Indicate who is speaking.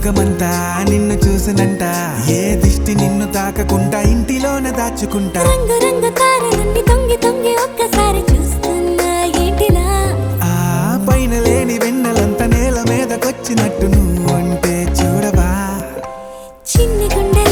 Speaker 1: లోకమంతా నిన్ను చూసినంట ఏ దిష్టి నిన్ను తాకకుండా ఇంటిలోనే దాచుకుంటా
Speaker 2: రంగు రంగు తారలన్నీ తొంగి తొంగి ఒక్కసారి చూస్తున్నా ఏంటిలా
Speaker 1: ఆ పైన లేని వెన్నెలంత నేల మీదకొచ్చినట్టు నువ్వు అంటే చూడవా
Speaker 2: చిన్ని గుండె